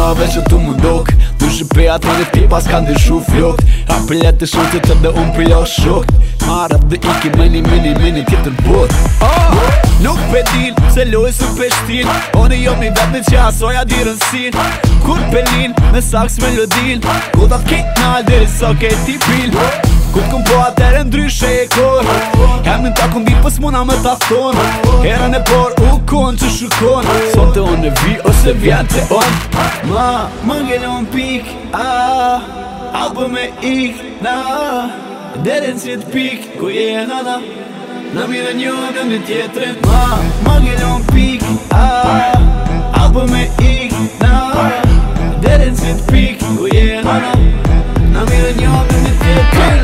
veç që tu më dok Du shqipe atëre ti pas kanë dhe shu fjokt Apellet të shotit edhe unë pilo shokt Marat dhe iki meni tjetër bot Nuk pe din se loj su pe shtin Oni jom një vetë në që asoja dirën sin Kur pelin me saks melodin Kudat kejt nal deri sa kejt ti pil Kut këm po atere ndryshe e kor Hem në ta këm dit pës muna me ta thon Herën e por u kon që shukon Son të unë e vi ose vjen të on Ma ngellon pik Albo me ik Derin si t'pik ku je nana Na mire njën e një tjetrin Ma ngellon pik Albo me ik Derin si t'pik ku je nana Na mire njën e një tjetrin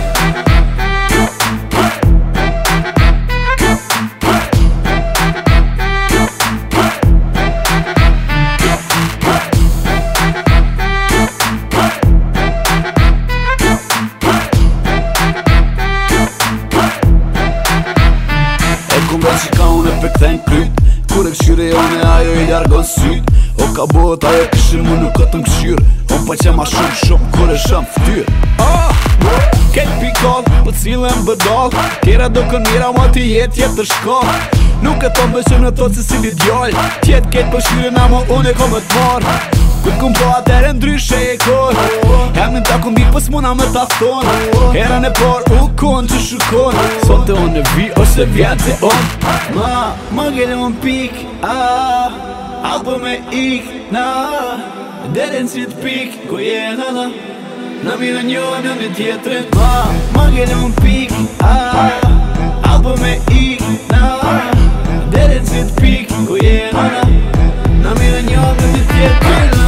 Që ka unë e për këthen kryt Kur e këshyre one ajo i largon syt O ka bot ajo këshyr mu nuk këtë më këshyr O pa që ma shumë kur e shëm ftyr Ketë pikall për cilën bëdall Tjera do kënira ma t'i jetë të shkall Nuk e tonë bëshëm në totë se si li djall Tjetë ketë për shyrën ama unë e kom e t'mar Kut këm po atere ndryshe e kor Hemin ta këm dit pës muna me ta thon Herën e por u kon që shukon Son të unë e vi ose vjen të on Ma ngellon pik Albo me ik Derin si t'pik ku je nana Na mire njën e një tjetrin Ma ngellon pik Albo me ik Derin si t'pik ku je nana Na mire njën e një tjetrin